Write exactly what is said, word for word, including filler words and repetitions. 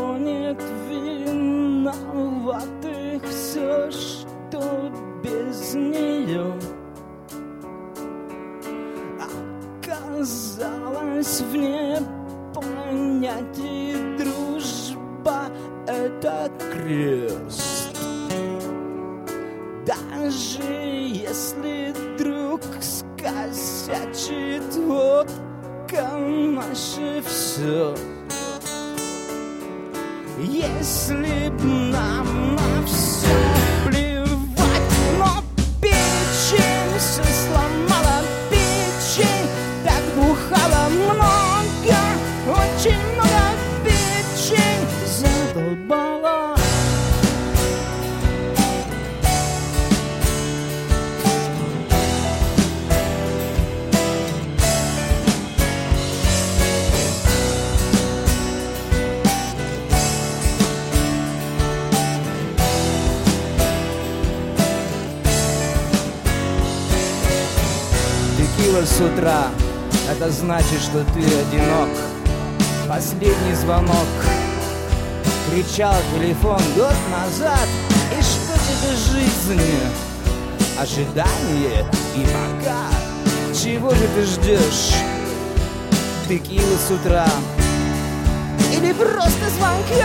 нет виноватых, все, что без нее оказалось вне понятий. Дружба — это крест. Даже если друг скосячит, водка наше все. Если б нам на все плевать, но печень все сломала, печень так бухала много, очень много, печень задолбала. Текила с утра, это значит, что ты одинок. Последний звонок, кричал телефон год назад. И что тебе жизнь? Ожидание и пока. Чего же ты ждешь? Текила с утра или просто звонка?